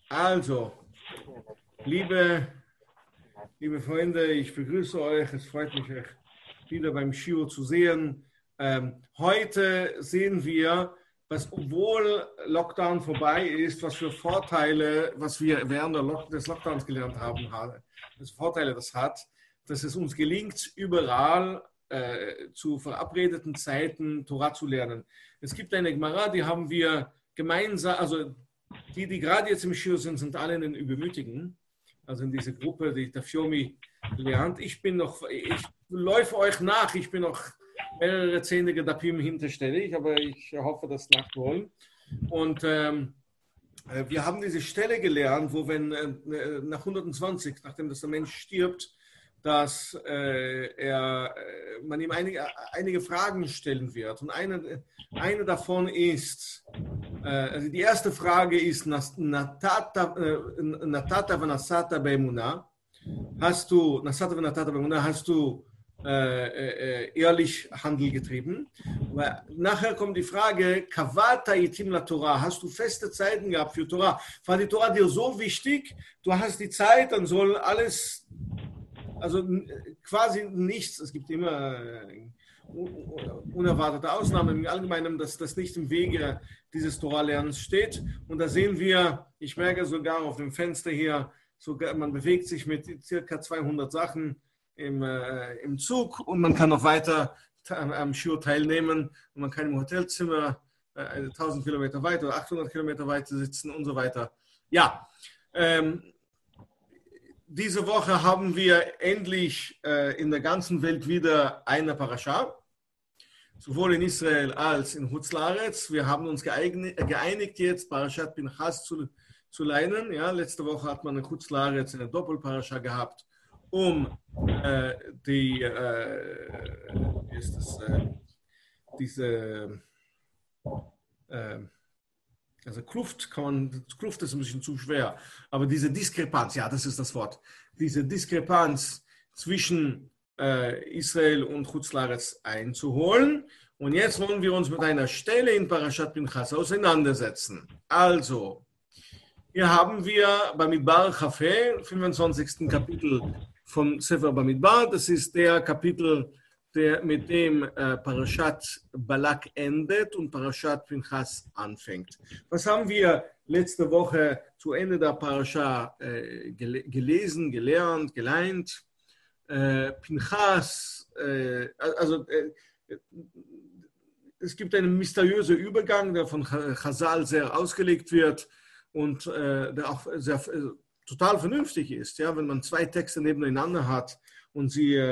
Also, liebe, liebe Freunde, ich begrüße euch. Es freut mich, euch wieder beim Shiur zu sehen. Heute sehen wir, was, obwohl Lockdown vorbei ist, was für Vorteile, was wir während des Lockdowns gelernt haben, was Vorteile das hat, dass es uns gelingt, überall zu verabredeten Zeiten Torah zu lernen. Es gibt eine Gemara, die haben wir gemeinsam, also die gerade jetzt im Shiur sind, sind alle in den Übermütigen, also in dieser Gruppe, die Tafyomi lernt. Ich läufe euch nach, ich bin noch mehrere zehnige Dapim hinterstellig, aber ich hoffe, das nachzuholen. Und wir haben diese Stelle gelernt, wo wenn nach 120, nachdem das der Mensch stirbt, dass man ihm einige Fragen stellen wird. Und eine davon ist, also die erste Frage ist, Natata v'nasata be'emunah, hast du ehrlich Handel getrieben? Aber nachher kommt die Frage, Kavata itim la Torah, hast du feste Zeiten gehabt für Torah? War die Torah dir so wichtig, du hast die Zeit, dann soll alles, also quasi nichts, es gibt immer unerwartete Ausnahmen, im Allgemeinen, dass das nicht im Wege dieses Torah-Lernens steht. Und da sehen wir, ich merke sogar auf dem Fenster hier, sogar, man bewegt sich mit circa 200 Sachen im Zug und man kann noch weiter am Shiur teilnehmen und man kann im Hotelzimmer 1000 Kilometer weiter oder 800 Kilometer weiter sitzen und so weiter. Ja, diese Woche haben wir endlich in der ganzen Welt wieder eine Parasha, sowohl in Israel als in Hutz-Laretz. Wir haben uns geeinigt jetzt, Parashat Pinchas zu lernen. Ja, letzte Woche hat man in Hutz-Laretz eine Doppelparasha gehabt, um also Kluft ist ein bisschen zu schwer, aber diese Diskrepanz, ja, das ist das Wort, diese Diskrepanz zwischen Israel und Hutz-Laretz einzuholen. Und jetzt wollen wir uns mit einer Stelle in Parashat Pinchas auseinandersetzen. Also, hier haben wir Bamidbar Chafé, 25. Kapitel vom Sefer Bamidbar. Das ist der Kapitel, mit dem Parashat Balak endet und Parashat Pinchas anfängt. Was haben wir letzte Woche zu Ende der Parasha gelesen, gelernt, geleint? Pinchas, es gibt einen mysteriösen Übergang, der von Chazal sehr ausgelegt wird und der auch sehr, total vernünftig ist. Ja? Wenn man zwei Texte nebeneinander hat und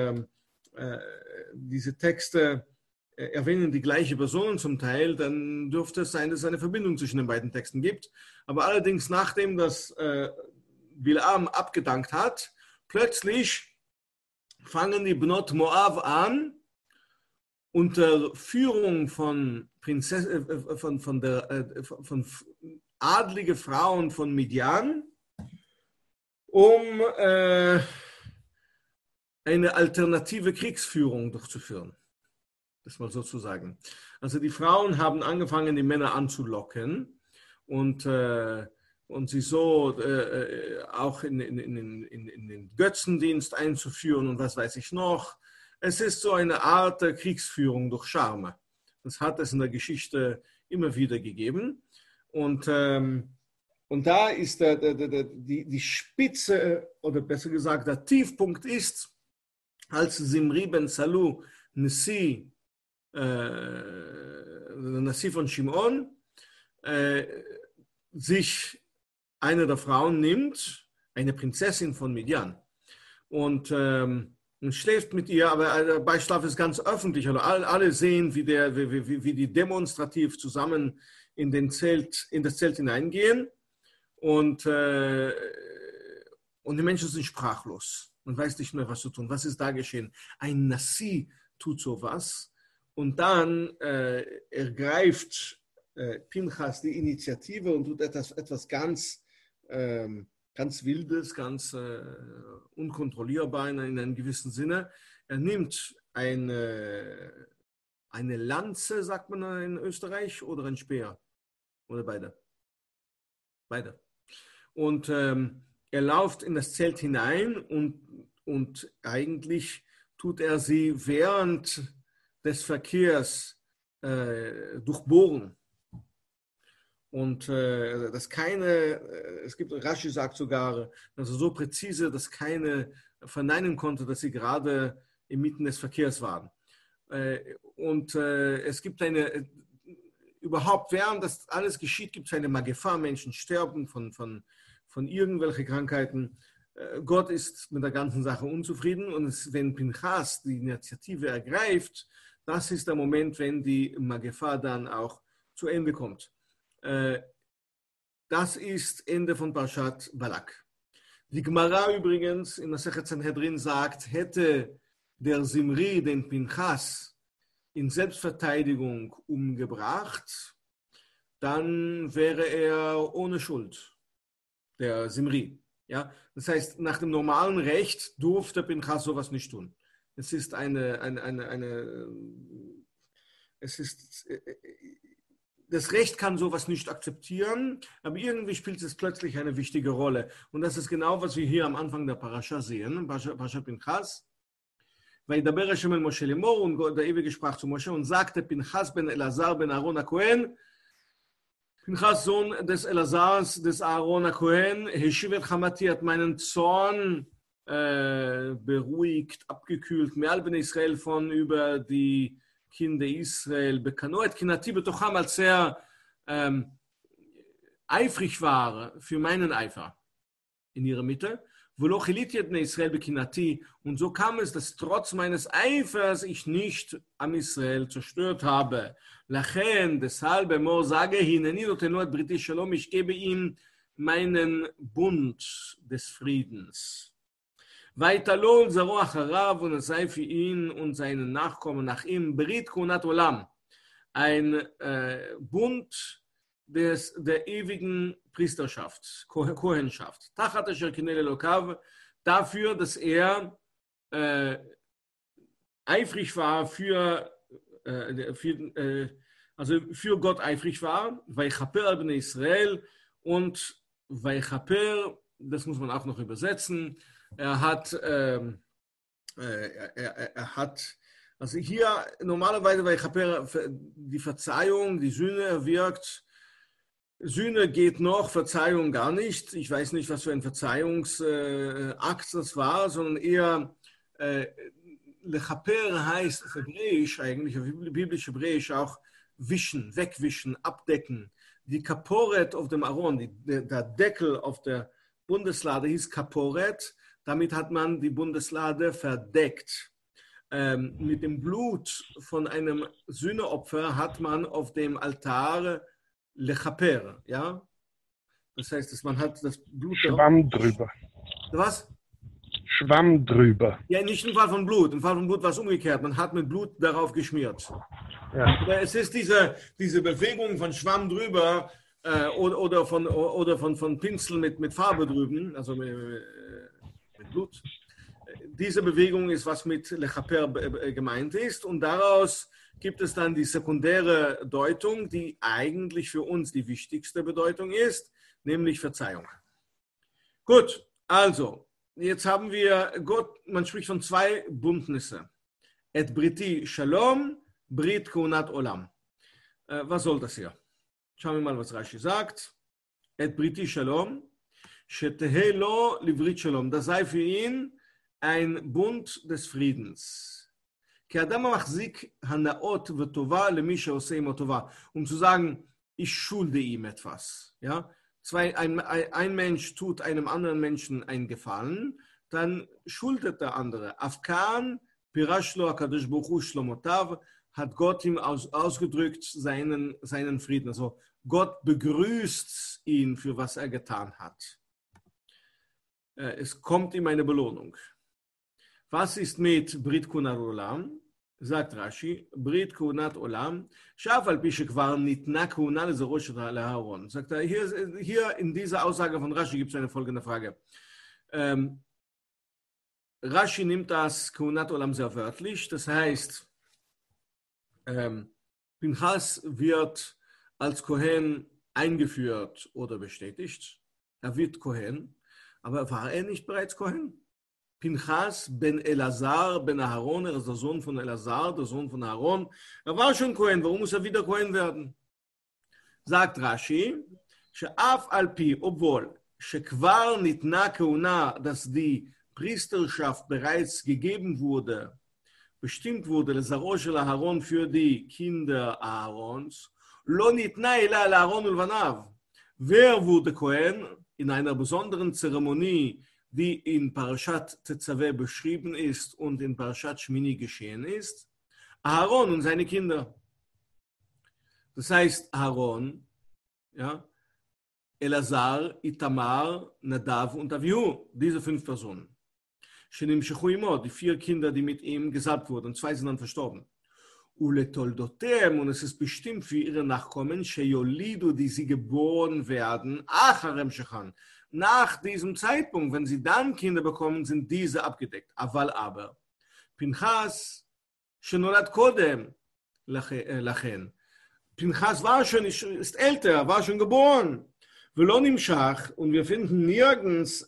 diese Texte erwähnen die gleiche Person zum Teil, dann dürfte es sein, dass es eine Verbindung zwischen den beiden Texten gibt. Aber allerdings, nachdem das Bilam abgedankt hat, plötzlich fangen die Bnot Moav an, unter Führung von adlige Frauen von Midian, um eine alternative Kriegsführung durchzuführen. Das mal so zu sagen. Also die Frauen haben angefangen, die Männer anzulocken und sie so auch in den Götzendienst einzuführen und was weiß ich noch. Es ist so eine Art der Kriegsführung durch Charme. Das hat es in der Geschichte immer wieder gegeben. Und da ist die Spitze, oder besser gesagt, der Tiefpunkt ist, als Zimri ben Salu, Nasi von Shimon, sich eine der Frauen nimmt, eine Prinzessin von Midian, und schläft mit ihr, aber der Beischlaf ist ganz öffentlich. Also alle sehen, wie die demonstrativ zusammen in das Zelt hineingehen. Und die Menschen sind sprachlos. Man weiß nicht mehr, was zu tun. Was ist da geschehen? Ein Nasi tut sowas. Und dann ergreift Pinchas die Initiative und tut etwas ganz Wildes, ganz unkontrollierbar in einem gewissen Sinne. Er nimmt eine Lanze, sagt man in Österreich, oder ein Speer. Oder beide. Beide. und er läuft in das Zelt hinein und eigentlich tut er sie während des Verkehrs durchbohren. Und es gibt, Rashi sagt sogar, also so präzise, dass keine verneinen konnte, dass sie gerade inmitten des Verkehrs waren. Es gibt überhaupt während das alles geschieht, gibt es eine Magefa, Menschen sterben von irgendwelchen Krankheiten. Gott ist mit der ganzen Sache unzufrieden und wenn Pinchas die Initiative ergreift, das ist der Moment, wenn die Magefa dann auch zu Ende kommt. Das ist Ende von Parshat Balak. Die Gemara übrigens in der Masechet Sanhedrin sagt, hätte der Simri den Pinchas in Selbstverteidigung umgebracht, dann wäre er ohne Schuld, der Simri. Ja? Das heißt, nach dem normalen Recht durfte Pinchas sowas nicht tun. Es ist das Recht kann sowas nicht akzeptieren, aber irgendwie spielt es plötzlich eine wichtige Rolle. Und das ist genau, was wir hier am Anfang der Parascha sehen, Parasha Pinchas. וידבר השם אל משה לאמור, und der Ewige sprach zu Moshe und sagte, Pinchas ben Elazar ben Aaron HaKohen, Pinchas, Sohn des Elazars, des Aaron HaKohen, Heshiv et Chamati, hat meinen Zorn beruhigt, abgekühlt, Me'al ben Israel von über die Kinder Israel, Bekano et Kinati betocham, als eifrig war für meinen Eifer in ihrer Mitte. Und so kam es, dass trotz meines Eifers ich nicht am Israel zerstört habe. Lachen, deshalb, Emor sage, hineni notenu et briti shalom, ich gebe ihm meinen Bund des Friedens. Vaitalol zaro acharav, und es sei für ihn und seinen Nachkommen nach ihm, Brit kunat olam, ein Bund der ewigen Priesterschaft, Kohenschaft. Tachat asher kinei lelokav, dafür, dass er eifrig war für Gott eifrig war, Vaichaper al bnei Israel, und Vaichaper, das muss man auch noch übersetzen, er hat, also hier normalerweise Vaichaper, die Verzeihung, die Sühne wirkt. Sühne geht noch, Verzeihung gar nicht. Ich weiß nicht, was für ein Verzeihungsakt das war, sondern eher Lechaper heißt auf Hebräisch eigentlich, auf biblisch Hebräisch auch wischen, wegwischen, abdecken. Die Kaporet auf dem Aaron, der Deckel auf der Bundeslade hieß Kaporet. Damit hat man die Bundeslade verdeckt. Mit dem Blut von einem Sühneopfer hat man auf dem Altar Lechaper, ja? Das heißt, dass man hat das Blut... Schwamm drüber. Was? Schwamm drüber. Ja, nicht im Fall von Blut. Im Fall von Blut war es umgekehrt. Man hat mit Blut darauf geschmiert. Ja. Es ist diese Bewegung von Schwamm drüber oder von Pinsel mit Farbe drüben, also mit Blut. Diese Bewegung ist, was mit Lechaper gemeint ist, und daraus gibt es dann die sekundäre Deutung, die eigentlich für uns die wichtigste Bedeutung ist, nämlich Verzeihung. Gut, also, jetzt haben wir Gott, man spricht von zwei Bündnisse. Et Briti Shalom, Brit Kunat Olam. Was soll das hier? Schauen wir mal, was Rashi sagt. Et Briti Shalom, Shetehe lo livrit Shalom. Das sei für ihn ein Bund des Friedens. Um zu sagen, ich schulde ihm etwas. Ja? Ein Mensch tut einem anderen Menschen einen Gefallen, dann schuldet der andere. Afkan, Pirashlo, Akadosh Baruch Hu, Shlomotav, hat Gott ihm ausgedrückt seinen Frieden. Also Gott begrüßt ihn für was er getan hat. Es kommt ihm eine Belohnung. Was ist mit Brit Kunat Olam? Sagt Rashi, Brit Kunat Olam, Shaf al Pische Kvar Nitna Kuna Lezerosh Aaron. Sagt er, hier in dieser Aussage von Rashi gibt es eine folgende Frage. Rashi nimmt das Kunat Olam sehr wörtlich, das heißt, Pinchas wird als Kohen eingeführt oder bestätigt. er wird Kohen, aber war er nicht bereits Kohen? Pinchas ben Elazar ben Aaron, er ist der Sohn von Elazar, der Sohn von Aaron. Er war schon Kohen, warum muss er wieder Kohen werden? Sagt Rashi, שאף על פי, obwohl, שכבר ניתנה כהונה, dass die Priesterschaft bereits gegeben wurde, bestimmt wurde, לזרעו של אהרון für die Kinder Aarons, לא ניתנה אלא לאהרון ולבניו. Wer wurde Kohen? In einer besonderen Zeremonie, die in Parashat Tetzaveh beschrieben ist und in Parashat Shmini geschehen ist, Aaron und seine Kinder. Das heißt, Aaron, ja, Elazar, Itamar, Nadav und Avihu, diese 5 Personen. שנמשכו עמו, die 4 Kinder, die mit ihm gesalbt wurden, 2 sind dann verstorben. ולתולדותיהם, und es ist bestimmt für ihre Nachkommen, שיולידו, die sie geboren werden, אחר המשכן. Nach diesem Zeitpunkt, wenn sie dann Kinder bekommen, sind diese abgedeckt. Aber, Pinchas, שנולד קודם לכן. Pinchas war schon, ist älter, war schon geboren. ולא נמשך, und wir finden nirgends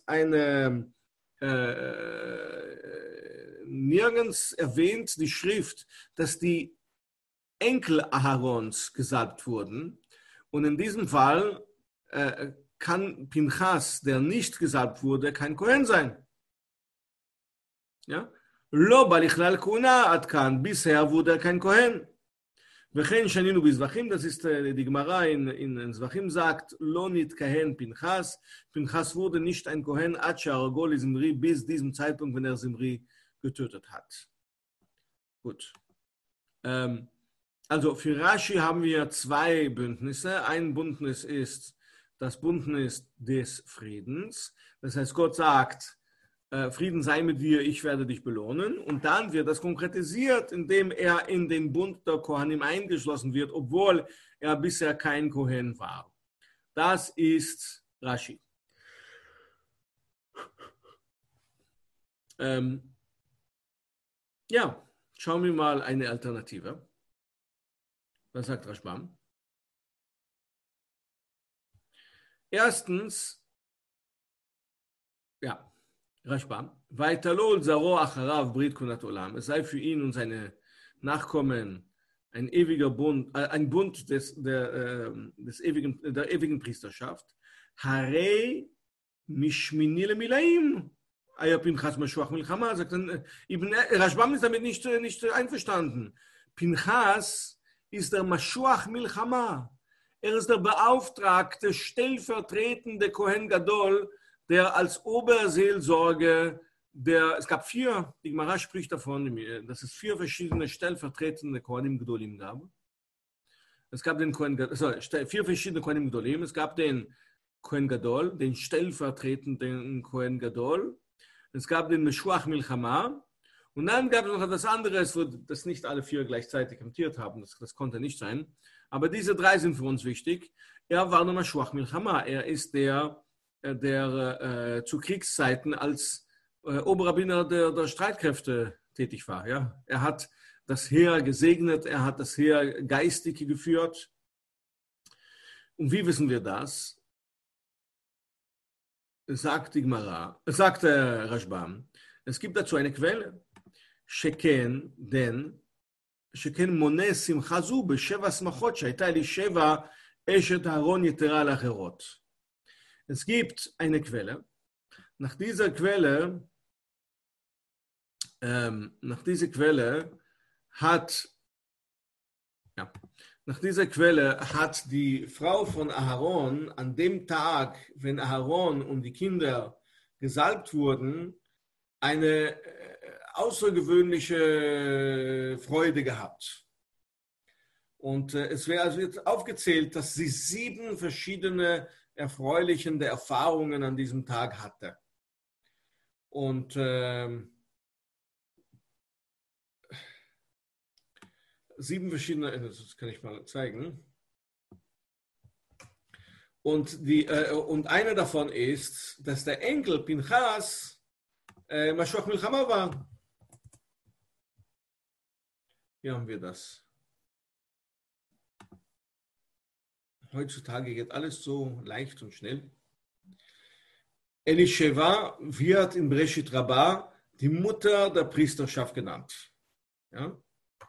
nirgends erwähnt die Schrift, dass die Enkel Aharons gesalbt wurden. Und in diesem Fall kann Pinchas, der nicht gesalbt wurde, kein Kohen sein. Ja? לא בא לכלל כהונה עד כאן, bisher wurde er kein Kohen. וכן שנינו בזבחים, das ist die Gemara in Zvachim sagt, לא נתכהן פנחס, Pinchas wurde nicht ein Kohen, עד שהרגו לזמרי, bis diesem Zeitpunkt, wenn er Zimri getötet hat. Gut. Also für Rashi haben wir 2 Bündnisse. Ein Bündnis ist das Bündnis des Friedens. Das heißt, Gott sagt, Frieden sei mit dir, ich werde dich belohnen. Und dann wird das konkretisiert, indem er in den Bund der Kohanim eingeschlossen wird, obwohl er bisher kein Kohen war. Das ist Rashi. Ja, schauen wir mal eine Alternative. Was sagt Rashbam? Erstens, ja, Rashbam, Vaitalol Zaro Acharav Brit Kunat Olam. Es sei für ihn und seine Nachkommen ein ewiger Bund, ein Bund der ewigen Priesterschaft. Harei Mishmini Lemilaim. Pinchas Mashuach Milchama. Rashbam ist damit nicht einverstanden. Pinchas ist der Mashuach Milchama. Er ist der beauftragte, stellvertretende Kohen Gadol, der als Oberseelsorge, es gab 4, die Gemara spricht davon, dass es 4 verschiedene stellvertretende Kohanim Gedolim gab. Es gab den 4 verschiedene Kohanim Gedolim. Es gab den Kohen Gadol, den stellvertretenden Kohen Gadol. Es gab den Meshuach Milchama. Und dann gab es noch etwas anderes, wo das nicht alle 4 gleichzeitig amtiert haben. Das konnte nicht sein. Aber diese 3 sind für uns wichtig. Er war der Meshuach Milchama. Er ist der zu Kriegszeiten als Oberrabbiner der Streitkräfte tätig war. Ja? Er hat das Heer gesegnet, er hat das Heer geistig geführt. Und wie wissen wir das? Sagt die Gemara, sagt Rashbam, es gibt dazu eine Quelle. Sheken mone simcha zu b'sheva smachot שהייתה אלישבע אשת אהרון יתרה לאחרות. Es gibt eine Quelle. Nach dieser Quelle hat die Frau von Aharon an dem Tag, wenn Aharon und die Kinder gesalbt wurden, eine außergewöhnliche Freude gehabt. Und es wird also jetzt aufgezählt, dass sie 7 verschiedene erfreuliche Erfahrungen an diesem Tag hatte. Und 7 verschiedene, das kann ich mal zeigen. Und eine davon ist, dass der Enkel Pinchas Mashuach Milchama war. Hier haben wir das. Heutzutage geht alles so leicht und schnell. Elisheva wird in Bereshit Rabbah die Mutter der Priesterschaft genannt. Ja,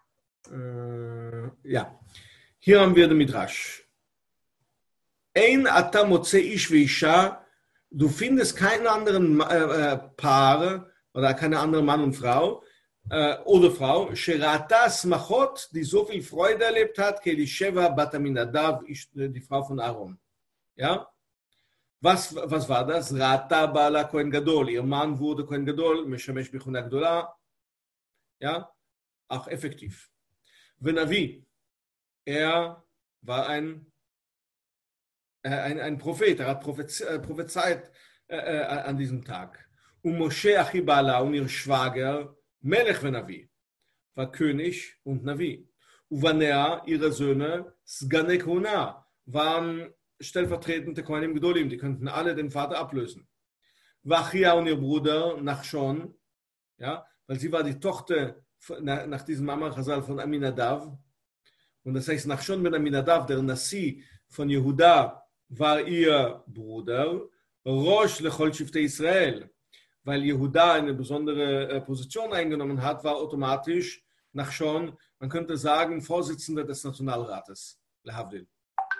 ja. Hier haben wir den Midrash. Ein ata motze ish veisha, du findest keinen anderen Paar oder keine andere Mann und Frau oder Frau, sherata smachot, die so viel Freude erlebt hat, ke Elisheva bat Aminadav, die Frau von Aaron. Ja? Was war das? Rata Bala Kohen Gadol. Ihr Mann wurde Kohen Gadol, Meshamesh Bichuna Gdola. Ja, auch effektiv. Venavi, er war ein Prophet, er hat prophezeit an diesem Tag. Und Moshe Achibala und ihr Schwager, Melech Venavi, war König und Navi. Und Vanea, ihre Söhne, Sgane Kona, waren stellvertretende Kohanim Gedolim, die könnten alle den Vater ablösen. Wachia und ihr Bruder Nachshon, ja, weil sie war die Tochter nach diesem Mamar Chazal von Aminadav. Und das heißt, Nachshon ben Aminadav, der Nasi von Jehuda, war ihr Bruder, Rosh lechol Shivtei Israel. Weil Jehuda eine besondere Position eingenommen hat, war automatisch Nachshon, man könnte sagen, Vorsitzender des Nationalrates. Lehavdil.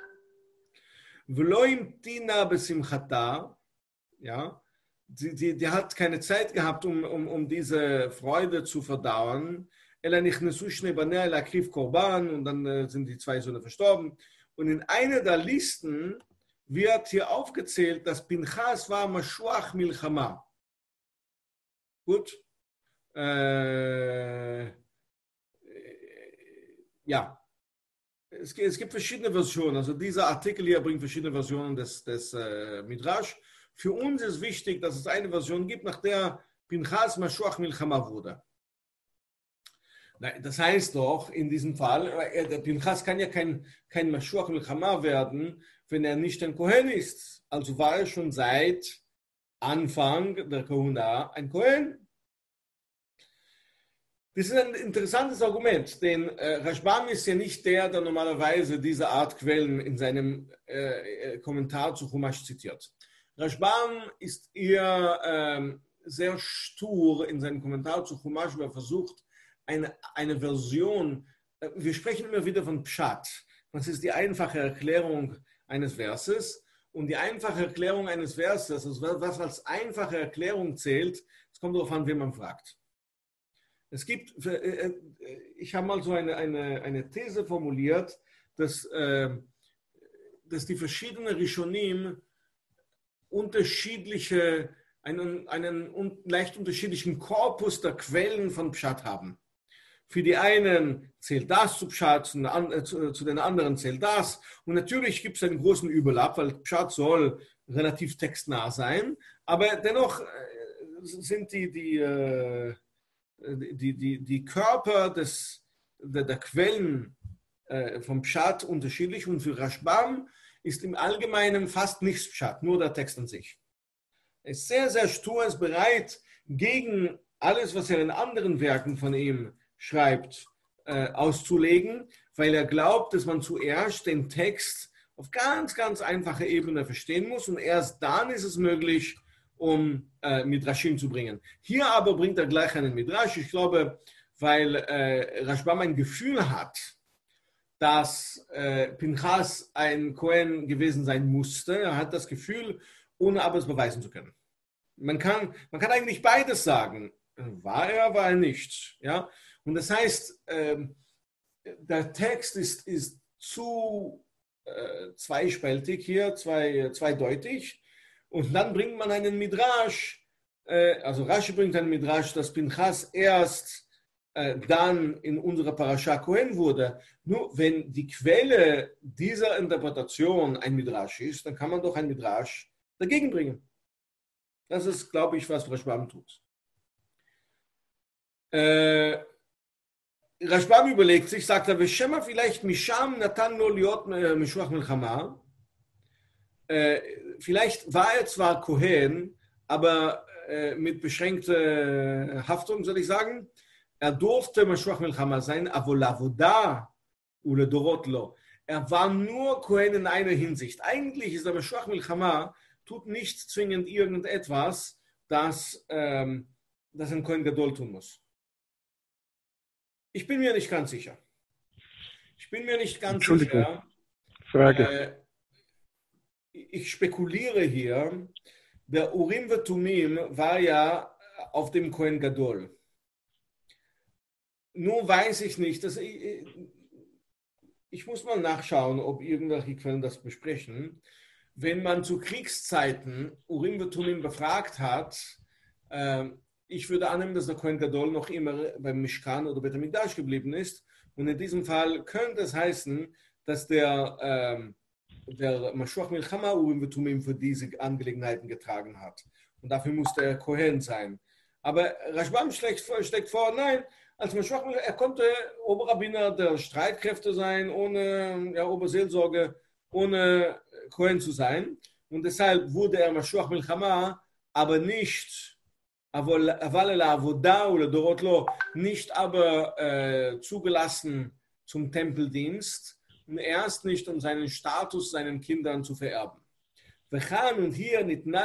V'loim tina besimchata, ja, die hat keine Zeit gehabt, um diese Freude zu verdauern. Ela nichnesu shnei banea ela akriv korban, und dann sind die zwei Söhne verstorben. Und in einer der Listen wird hier aufgezählt, dass Pinchas war Mashuach Milchama. Gut. Ja. Es gibt verschiedene Versionen. Also dieser Artikel hier bringt verschiedene Versionen des Midrash. Für uns ist wichtig, dass es eine Version gibt, nach der Pinchas Mashuach Milchama wurde. Das heißt doch, in diesem Fall, der Pinchas kann ja kein Mashuach Milchama werden, wenn er nicht ein Kohen ist. Also war er schon seit Anfang der Kohuna ein Kohen. Das ist ein interessantes Argument, denn Rashbam ist ja nicht der normalerweise diese Art Quellen in seinem Kommentar zu Chumash zitiert. Rashbam ist eher sehr stur in seinem Kommentar zu Chumash, wo er versucht, eine Version, wir sprechen immer wieder von Pshat, das ist die einfache Erklärung eines Verses, und die einfache Erklärung eines Verses, also was als einfache Erklärung zählt, es kommt darauf an, wen man fragt. Es gibt, ich habe mal so eine These formuliert, dass die verschiedenen Rishonim einen leicht unterschiedlichen Korpus der Quellen von Pshat haben. Für die einen zählt das zu Pshat, zu den anderen zählt das. Und natürlich gibt es einen großen Überlapp, weil Pshat soll relativ textnah sein, aber dennoch sind die Körper der Quellen vom Pshat unterschiedlich, und für Rashbam ist im Allgemeinen fast nichts Pshat, nur der Text an sich. Er ist sehr, sehr stur, ist bereit, gegen alles, was er in anderen Werken von ihm schreibt, auszulegen, weil er glaubt, dass man zuerst den Text auf ganz, ganz einfache Ebene verstehen muss, und erst dann ist es möglich, um Midrashim zu bringen. Hier aber bringt er gleich einen Midrash. Ich glaube, weil Rashbam ein Gefühl hat, dass Pinchas ein Kohen gewesen sein musste. Er hat das Gefühl, ohne aber es beweisen zu können. Man kann eigentlich beides sagen. War er nicht. Ja? Und das heißt, der Text ist zu zweispältig hier, zweideutig. Und dann bringt man einen Midrash, also Rashi bringt einen Midrash, dass Pinchas erst dann in unserer Parasha Kohen wurde. Nur wenn die Quelle dieser Interpretation ein Midrash ist, dann kann man doch ein Midrash dagegen bringen. Das ist, glaube ich, was Rashbam tut. Rashbam überlegt sich, sagt er, Veshema vielleicht Misham Natan lo liot Meshuach Milchama. Vielleicht war er zwar Kohen, aber mit beschränkter Haftung, soll ich sagen. Er durfte Meshuach Milchama sein, avol avoda uledorot lo. Er war nur Kohen in einer Hinsicht. Eigentlich ist der Meshuach Milchama tut nicht zwingend irgendetwas, das ein Kohen Gadol tun muss. Ich bin mir nicht ganz sicher. Entschuldigung, Frage. Ich spekuliere hier, der Urim und Tumim war ja auf dem Kohen Gadol. Nun weiß ich nicht, ich muss mal nachschauen, ob irgendwelche Quellen das besprechen. Wenn man zu Kriegszeiten Urim und Tumim befragt hat, ich würde annehmen, dass der Kohen Gadol noch immer beim Mishkan oder Beit HaMikdash geblieben ist. Und in diesem Fall könnte es heißen, dass der Mashuach Milchama Urim und Tumim für diese Angelegenheiten getragen hat. Und dafür musste er Kohen sein. Aber Rashbam schlägt vor, nein, als Mashuach Milchama, er konnte Oberrabbiner der Streitkräfte sein, ohne Oberseelsorge, ohne Kohen zu sein. Und deshalb wurde er Mashuach Milchama, aber nicht nicht aber zugelassen zum Tempeldienst und erst nicht, um seinen Status seinen Kindern zu vererben. Und hier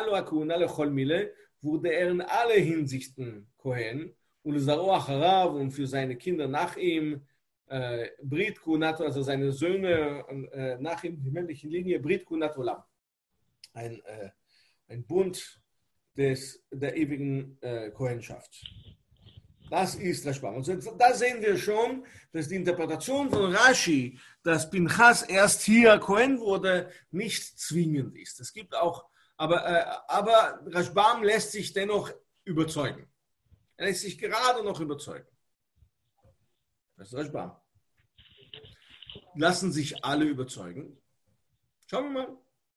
wurde er in alle Hinsichten Kohen und für seine Kinder nach ihm Brit Kunat, also seine Söhne nach ihm, die männlichen Linie, Brit Kunat Olam. Ein Bund der ewigen Kohenschaft. Das ist Rashbam. Und da sehen wir schon, dass die Interpretation von Rashi, dass Pinchas erst hier Kohen wurde, nicht zwingend ist. Es gibt auch, aber Rashbam lässt sich dennoch überzeugen. Er lässt sich gerade noch überzeugen. Das ist Rashbam. Lassen sich alle überzeugen. Schauen wir mal.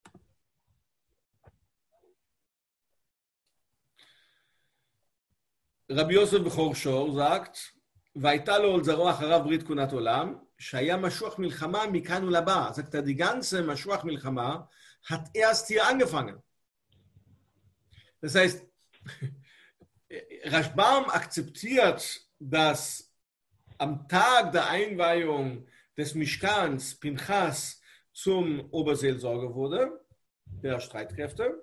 Rabbi Yosef Bechor Shor sagt, והייתה לו ולזרעו אחריו ברית כהונת עולם, שהיה משוח מלחמה מכאן ולבא. Sagt er, die ganze Mashuach Milchama hat erst hier angefangen. Das heißt, Rashbam akzeptiert, dass am Tag der Einweihung des Mishkans Pinchas zum Oberseelsorger wurde, der Streitkräfte.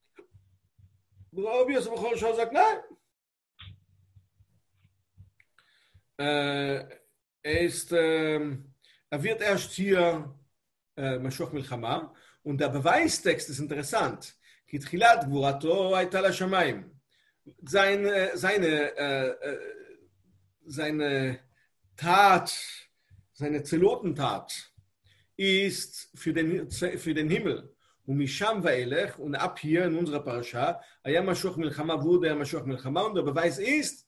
Rabbi Yosef Bechor Shor sagt, nein. Er wird erst hier Mashuach Milchama und der Beweistext ist interessant. Kitchilat Gvurato hayta lashamayim. Seine Tat, seine Zelotentat ist für den Himmel. Und Misham Vaelech, und ab hier in unserer Parasha, Aya Mashuach Milchama wurde er Mashuach Milchama und der Beweis ist,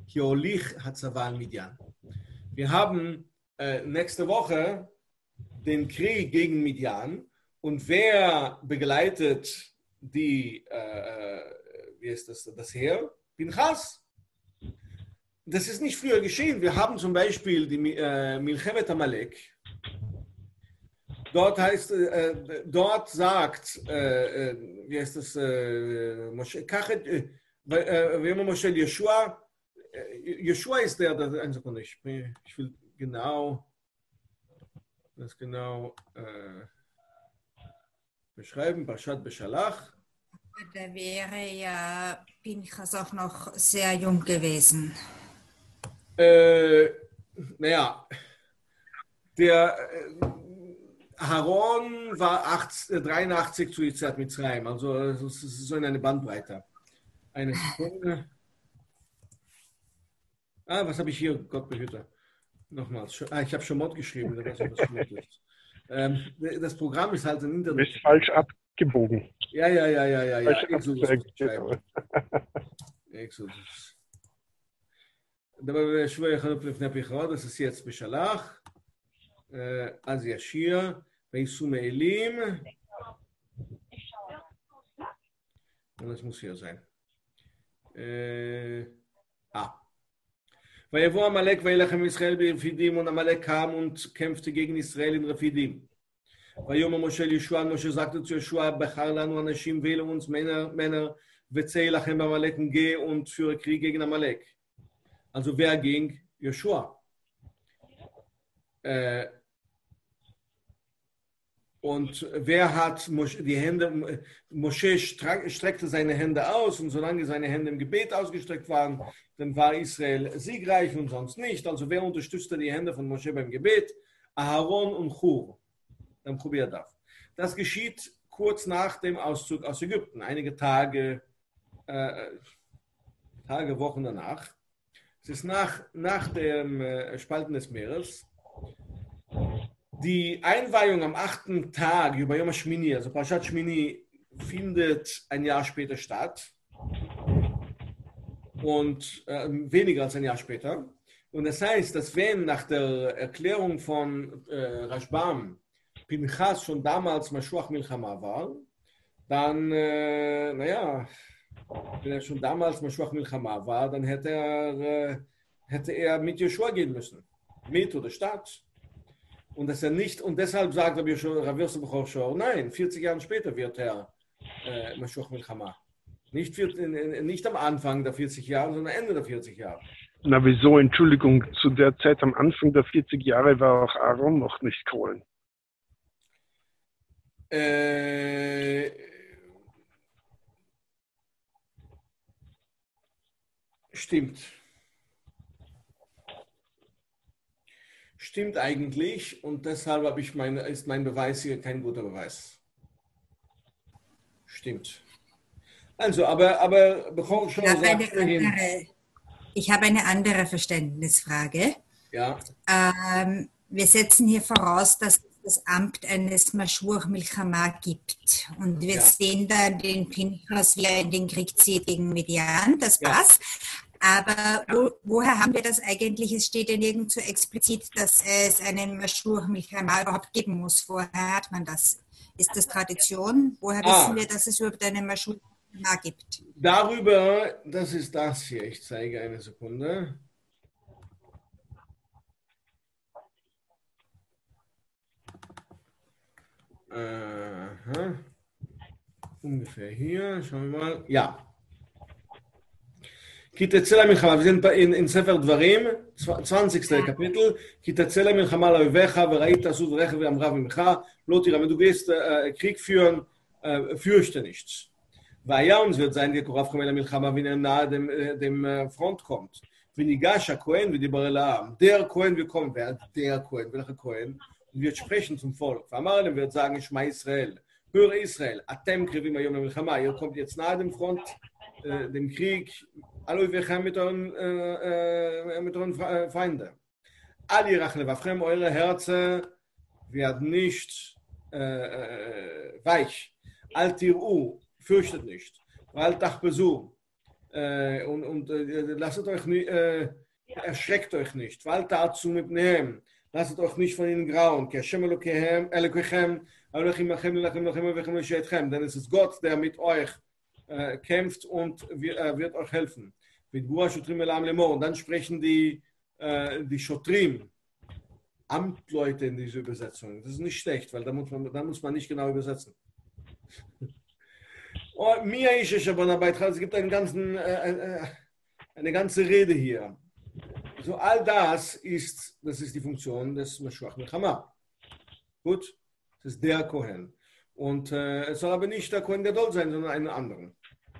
wir haben nächste Woche den Krieg gegen Midian und wer begleitet das Heer? Pinchas. Das ist nicht früher geschehen. Wir haben zum Beispiel die Milchemet Amalek. Dort sagt, wie heißt das, Moshe Yeshua, Joshua ist eine Sekunde, ich will das genau beschreiben, Parshat Beshalach. Da wäre ja Pinchas auch noch sehr jung gewesen. Naja, der Aaron war 83 zu Yetziat Mitzrayim, also es ist so in eine Bandbreite. Eine Sekunde. Was habe ich hier? Gott behüte. Nochmals. Ich habe Shemot geschrieben. Das Programm ist halt ein Internet. Du bist falsch abgebogen. Ja. Exodus. Das ist jetzt Beshalach. Az Yashir. Veisu Me'elim. Und das muss hier sein. ויבוא עמלק וילחם ישראל ברפידים, und Amalek kam und kämpfte gegen Israel in Refidim. ויאמר משה לישוע, Moshe sagte zu Joshua, בחר לנו אנשים wähle uns Männer, וצא יילחם בעמלק und geh und führe Krieg gegen Amalek. Also wer ging? Joshua. Und wer hat die Hände, Moschee streckte seine Hände aus und solange seine Hände im Gebet ausgestreckt waren, dann war Israel siegreich und sonst nicht. Also wer unterstützte die Hände von Moschee beim Gebet? Aharon und Hur. Dann probiert das. Das geschieht kurz nach dem Auszug aus Ägypten, einige Tage, Wochen danach. Es ist nach dem Spalten des Meeres. Die Einweihung am 8. Tag über Yom HaShmini, also Parashat Shmini, findet ein Jahr später statt. Und weniger als ein Jahr später. Und das heißt, dass wenn nach der Erklärung von Rashbam Pinchas schon damals Mashuach Milchama war, dann, wenn er schon damals Mashuach Milchama war, dann hätte er mit Joshua gehen müssen. Mit oder statt. Und dass er nicht, und deshalb sagt Rav Yosef Bechor Shor, nein, 40 Jahre später wird er Mashuach Milchama. Nicht am Anfang der 40 Jahre, sondern Ende der 40 Jahre. Na wieso, Entschuldigung, zu der Zeit am Anfang der 40 Jahre war auch Aaron noch nicht Kohen. Stimmt. Stimmt eigentlich und deshalb ist mein Beweis hier kein guter Beweis. Stimmt. Also, aber Bechor Shor sagt vorhin... Ich habe eine andere Verständnisfrage. Ja. Wir setzen hier voraus, dass es das Amt eines Mashuach Milchama gibt. Und wir sehen da den Pinchas, wie er in den Krieg zieht gegen Midian, das passt. Aber woher haben wir das eigentlich? Es steht ja nirgendwo explizit, dass es einen Mashuach Milchama überhaupt geben muss. Woher hat man das? Ist das Tradition? Woher wissen wir, dass es überhaupt einen Mashuach Milchama gibt? Darüber, das ist das hier. Ich zeige eine Sekunde. Ungefähr hier. Schauen wir mal. Ja. Kitetzel Milchama. Wir sind in Sefer Dvarim, 20. Kapitel. Kitetzel Milchama laovecha v'ra'it asud v'recha v'amra v'imcha. Lo tira, wenn du gehst Krieg führen, fürchte nichts. Vaya, uns wird sein, wie Korav Kamel Milchama, wenn er nahe dem Front kommt. V'nigash ha-Kohen v'dibar el ha'am. Der Kohen wird kommen. Wer der Kohen? Welcher Kohen? Und wird sprechen zum Volk. V'amarlem wird sagen, Shema Israel. Höre Israel. Atem krivim hayom milchama. Ihr kommt jetzt nahe dem Front, dem Krieg. Alle wir mit euren Feinden. Al yirach levavchem, eure Herzen werden nicht weich. Al tir'u, fürchtet nicht. Al tachbezu, und lasst euch nicht, erschreckt euch nicht. Al ta'atzu mipnehem, lasst euch nicht von ihnen grauen. Ki Hashem Elokechem, denn es ist Gott, der mit euch kämpft und wird euch helfen. Und dann sprechen die Schotrim, Amtleute in dieser Übersetzung. Das ist nicht schlecht, weil da muss man nicht genau übersetzen. Es gibt eine ganze Rede hier. So all das ist die Funktion des Mashuach Milchama. Gut, das ist der Kohen. Und es soll aber nicht der Kohen Gadol sein, sondern einen anderen.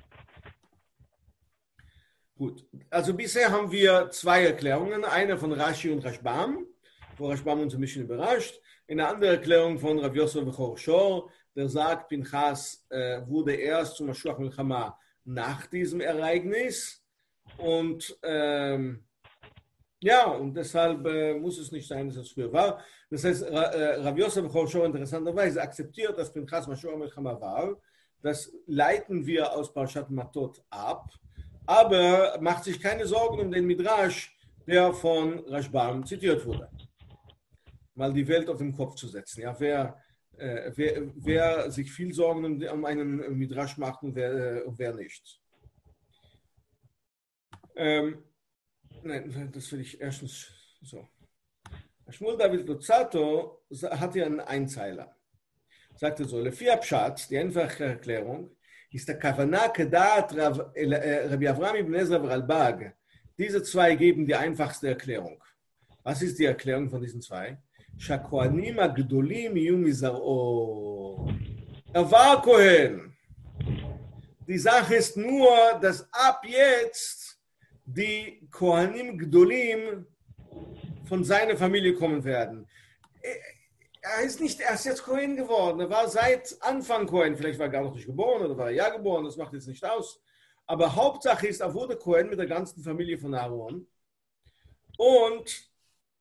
Gut, also bisher haben wir zwei Erklärungen. Eine von Rashi und Rashbam, wo Rashbam uns ein bisschen überrascht. Eine andere Erklärung von Rav Yosef Bechor Shor, der sagt, Pinchas wurde erst zum Mashuach Milchama nach diesem Ereignis. Und und deshalb muss es nicht sein, dass es früher war. Das heißt, Rav Yosef Bechor Shor interessanterweise akzeptiert, dass Pinchas Mashuach Milchama war. Das leiten wir aus Parashat Matot ab. Aber macht sich keine Sorgen um den Midrash, der von Rashbam zitiert wurde. Mal die Welt auf den Kopf zu setzen. Ja, wer sich viel Sorgen um einen Midrash macht und wer nicht. Nein, das will ich erstens so. Shmuel David Luzzatto hat hier einen Einzeiler. Sagte so, Lefi Pshat, die einfache Erklärung, ist der Kavanah Kedat Rabbi Avraham ibn Ezra Ralbag. Diese zwei geben die einfachste Erklärung. Was ist die Erklärung von diesen zwei? שהכהנים הגדולים יהיו מזרעו. Er war Kohen. Die Sache ist nur, dass ab jetzt die Kohanim Gdolim von seiner Familie kommen werden. Er ist jetzt Kohen geworden. Er war seit Anfang Kohen. Vielleicht war er gar noch nicht geboren oder war er ja geboren. Das macht jetzt nicht aus. Aber Hauptsache ist, er wurde Kohen mit der ganzen Familie von Aaron. Und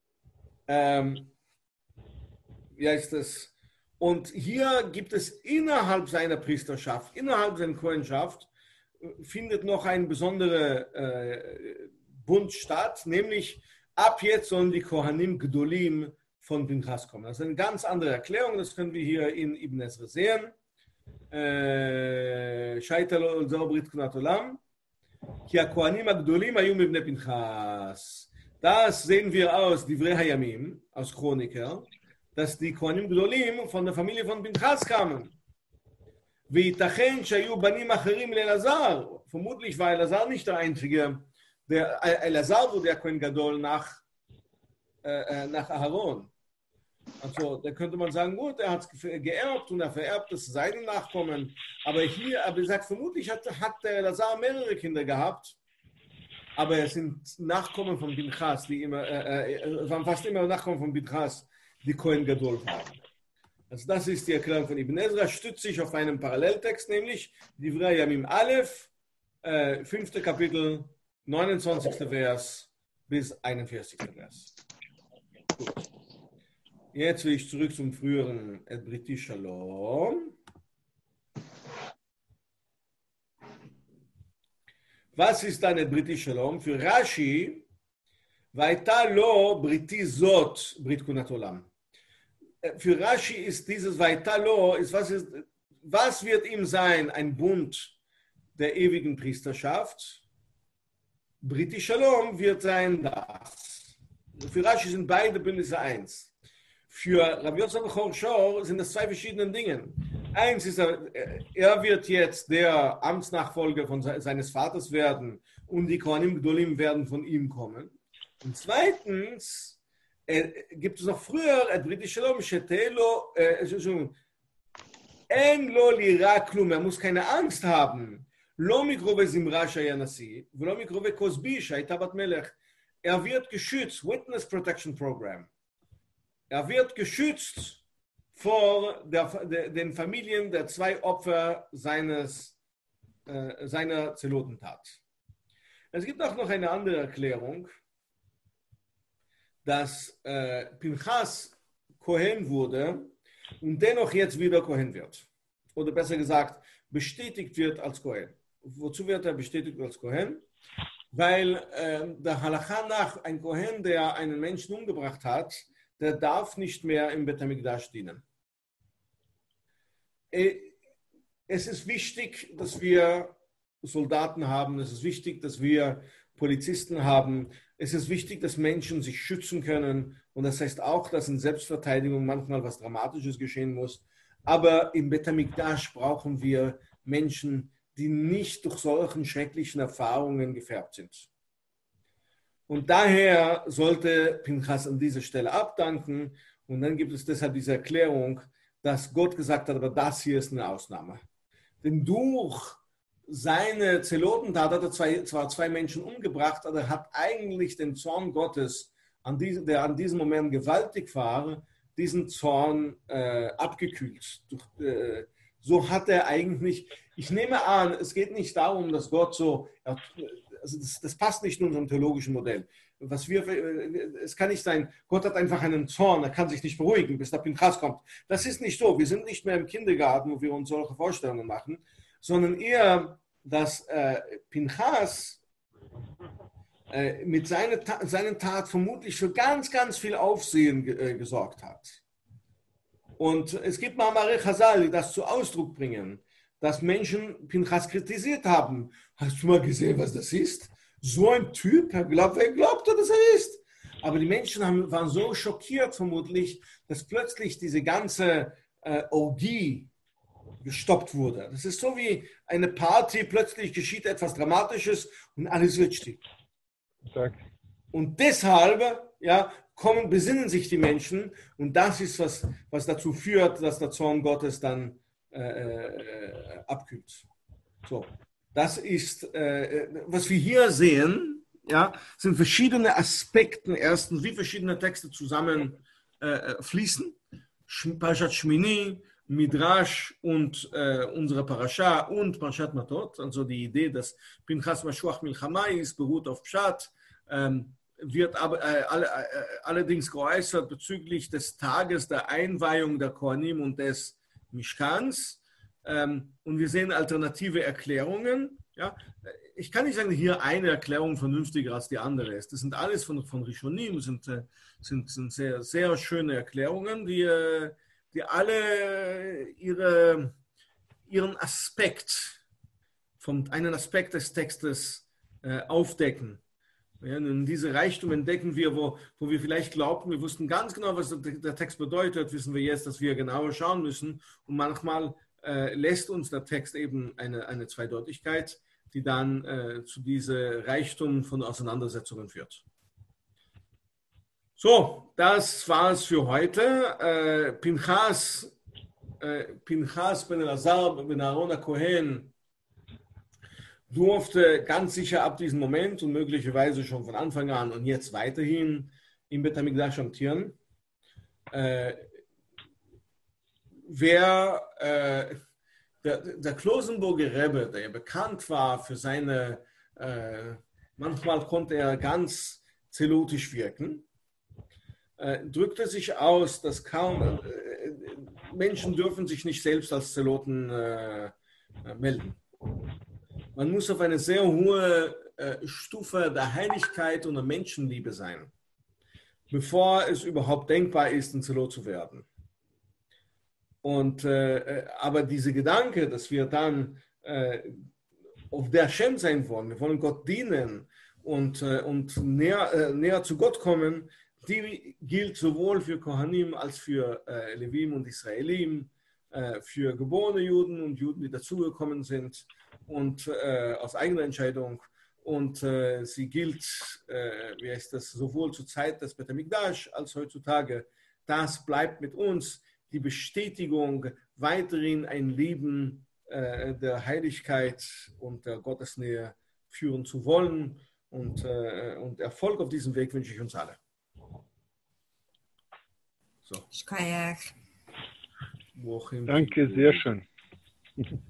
wie heißt das? Und hier gibt es innerhalb seiner Priesterschaft, innerhalb seiner Kohenschaft, findet noch ein besonderer Bund statt, nämlich ab jetzt sollen die Kohanim Gdolim von Pinchas kommen. Das ist eine ganz andere Erklärung, das können wir hier in Ibn Ezra sehen. Shaital ol zor brit kunat olam, ki ha-Kohanim ha-Gdolim hayu mibnei Pinchas. Das sehen wir aus Divrei Hayamim, aus Chroniker, dass die Kohanim Gdolim von der Familie von Pinchas kamen. וייתכן שהיו בנים אחרים לאלעזר. Vermutlich war Elazar nicht der Einzige. Elazar wurde der Kohen Gadol nach Aaron. Also da könnte man sagen, gut, er hat es geerbt und er vererbt es seinen Nachkommen. Aber er sagt, vermutlich hat der Elazar mehrere Kinder gehabt. Aber es sind Nachkommen von Pinchas, waren fast immer Nachkommen von Pinchas, die Kohen Gadol waren. Also das ist die Erklärung von Ibn Ezra, stützt sich auf einen Paralleltext, nämlich Divrei Yamim Aleph, 5. Kapitel, 29. Vers bis 41. Vers. Gut. Jetzt will ich zurück zum früheren Et Briti Shalom. Was ist dann Et Briti Shalom? Für Rashi, Vaita lo Briti Zot Brit Kunat Olam. Für Rashi ist dieses Vaitalo, was wird ihm sein? Ein Bund der ewigen Priesterschaft. Briti Shalom wird sein das. Für Rashi sind beide Bündnisse eins. Für Rabbi Yosef Bechor Shor sind das zwei verschiedene Dinge. Eins ist, er wird jetzt der Amtsnachfolger seines Vaters werden und die Kohanim Gdolim werden von ihm kommen. Und zweitens gibt es noch früher, et Briti Shalom, en lo lira klum, er muss keine Angst haben. Lo mikrove Zimra shaya nasi, velo mikrove Kozbi shayta bat melech. Er wird geschützt, Witness Protection Program. Er wird geschützt vor den Familien der zwei Opfer seiner Zelotentat. Es gibt auch noch eine andere Erklärung, dass Pinchas Kohen wurde und dennoch jetzt wieder Kohen wird. Oder besser gesagt, bestätigt wird als Kohen. Wozu wird er bestätigt als Kohen? Weil der Halacha nach, ein Kohen, der einen Menschen umgebracht hat, der darf nicht mehr im Bet HaMikdash dienen. Es ist wichtig, dass wir Soldaten haben, es ist wichtig, dass wir Polizisten haben. Es ist wichtig, dass Menschen sich schützen können. Und das heißt auch, dass in Selbstverteidigung manchmal was Dramatisches geschehen muss. Aber im Bet HaMikdash brauchen wir Menschen, die nicht durch solchen schrecklichen Erfahrungen gefärbt sind. Und daher sollte Pinchas an dieser Stelle abdanken. Und dann gibt es deshalb diese Erklärung, dass Gott gesagt hat, aber das hier ist eine Ausnahme. Denn durch seine Zelotentat hat er zwar zwei Menschen umgebracht, aber er hat eigentlich den Zorn Gottes, der an diesem Moment gewaltig war, diesen Zorn abgekühlt. So hat er eigentlich, ich nehme an, es geht nicht darum, dass Gott so, also das passt nicht in unserem theologischen Modell. Es kann nicht sein, Gott hat einfach einen Zorn, er kann sich nicht beruhigen, bis der Pinchas kommt. Das ist nicht so. Wir sind nicht mehr im Kindergarten, wo wir uns solche Vorstellungen machen, sondern eher, dass Pinchas mit seiner Tat vermutlich für ganz, ganz viel Aufsehen gesorgt hat. Und es gibt Ma'amare Chazal, die das zu Ausdruck bringen, dass Menschen Pinchas kritisiert haben. Hast du mal gesehen, was das ist? So ein Typ, wer glaubt, dass er ist? Aber die Menschen waren so schockiert vermutlich, dass plötzlich diese ganze Orgie gestoppt wurde. Das ist so wie eine Party, plötzlich geschieht etwas Dramatisches und alles wird still. Und deshalb besinnen sich die Menschen und das ist, was dazu führt, dass der Zorn Gottes dann abkühlt. So, das ist, was wir hier sehen, ja, sind verschiedene Aspekte, erstens, wie verschiedene Texte zusammen fließen. Parashat Shmini, Midrash und unsere Parasha und Parashat Matot, also die Idee, dass Pinchas Mashuach Milchama ist, beruht auf Pshat, wird aber allerdings geäußert bezüglich des Tages der Einweihung der Kohanim und des Mishkans. Und wir sehen alternative Erklärungen. Ja? Ich kann nicht sagen, hier eine Erklärung vernünftiger als die andere ist. Das sind alles von Rishonim, sind sehr, sehr schöne Erklärungen, die alle ihren Aspekt, einen Aspekt des Textes aufdecken. Ja, und diese Reichtum entdecken wir, wo wir vielleicht glaubten, wir wussten ganz genau, was der Text bedeutet, wissen wir jetzt, dass wir genauer schauen müssen. Und manchmal lässt uns der Text eben eine Zweideutigkeit, die dann zu diesem Reichtum von Auseinandersetzungen führt. So, das war es für heute. Pinchas ben Elazar ben Aaron HaKohen durfte ganz sicher ab diesem Moment und möglicherweise schon von Anfang an und jetzt weiterhin im Bet HaMikdash amtieren. Der Klosenburger Rebbe, der bekannt war für seine, manchmal konnte er ganz zelotisch wirken, drückte sich aus, dass kaum Menschen dürfen sich nicht selbst als Zeloten melden. Man muss auf eine sehr hohe Stufe der Heiligkeit und der Menschenliebe sein, bevor es überhaupt denkbar ist, ein Zelot zu werden. Und, aber dieser Gedanke, dass wir dann auf der Hashem sein wollen, wir wollen Gott dienen und näher zu Gott kommen, die gilt sowohl für Kohanim als für Levim und Israelim, für geborene Juden und Juden, die dazugekommen sind und aus eigener Entscheidung. Und sie gilt, wie heißt das, sowohl zur Zeit des Bet HaMikdash als heutzutage. Das bleibt mit uns die Bestätigung, weiterhin ein Leben der Heiligkeit und der Gottesnähe führen zu wollen. Und Erfolg auf diesem Weg wünsche ich uns alle. So. Shkoyach. Danke, sehr schön.